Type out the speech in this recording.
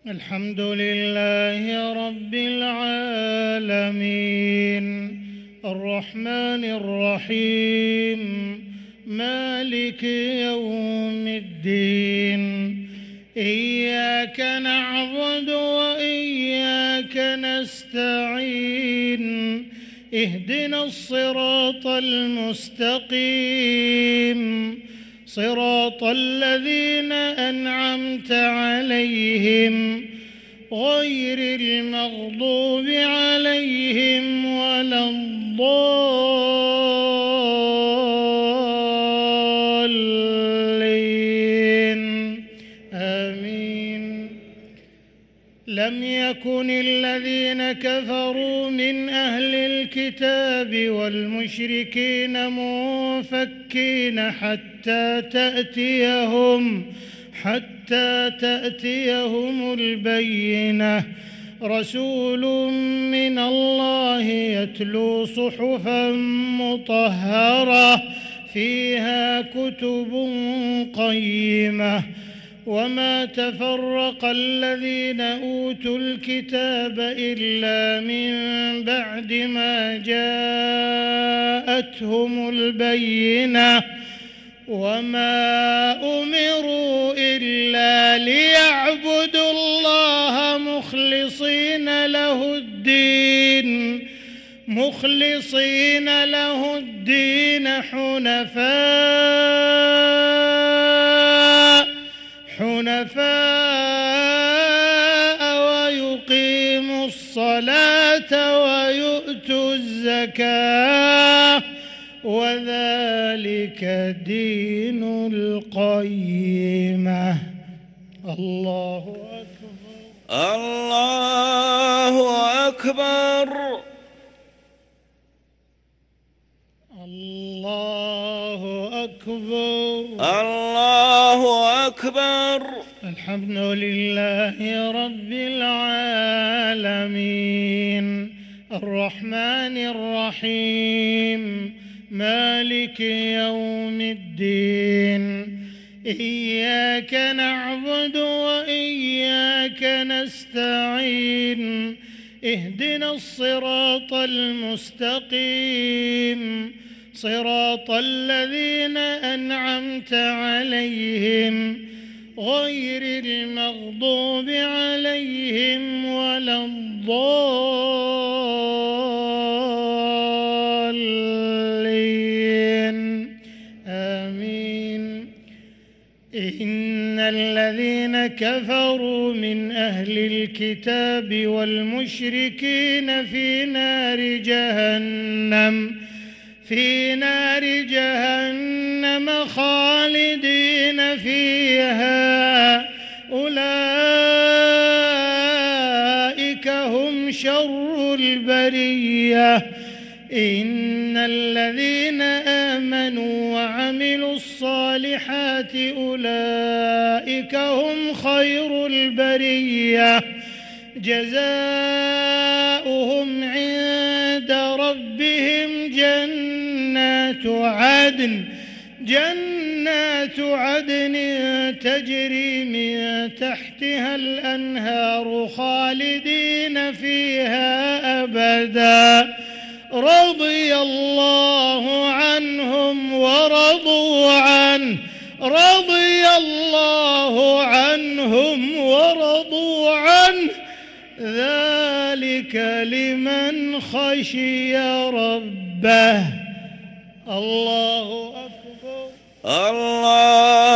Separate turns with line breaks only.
الحمد لله رب العالمين الرحمن الرحيم مالك يوم الدين إياك نعبد وإياك نستعين اهدنا الصراط المستقيم صراط الذين أنعمت عليهم غير المغضوب عليهم ولا الضالين آمين. لم يكن الذين كفروا من أهل الكتاب والمشركين منفكين حتى تأتيهم البينة رسول من الله يتلو صحفا مطهرة فيها كتب قيمة وما تفرق الذين أوتوا الكتاب إلا من بعد ما جاءتهم البينة وما أمروا إلا ليعبدوا الله مخلصين له الدين حنفاء ويقيموا الصلاة ويؤتوا الزكاة وذلك دين القيمة. الله أكبر
الله أكبر
الله أكبر
الله أكبر.
الحمد لله رب العالمين الرحمن الرحيم مالك يوم الدين إياك نعبد وإياك نستعين اهدنا الصراط المستقيم صراط الذين أنعمت عليهم غير المغضوب عليهم ولا الضالين آمين. إن الذين كفروا من أهل الكتاب والمشركين في نار جهنم خالدين فيها أولئك هم شر البرية. إن الذين آمنوا وعملوا الصالحات أولئك هم خير البرية جزاؤهم عند ربهم جنات عدن تجري من تحتها الأنهار خالدين فيها أبدا رضي الله عنهم ورضوا عنه ذلك لمن خشي ربه. الله أكبر
الله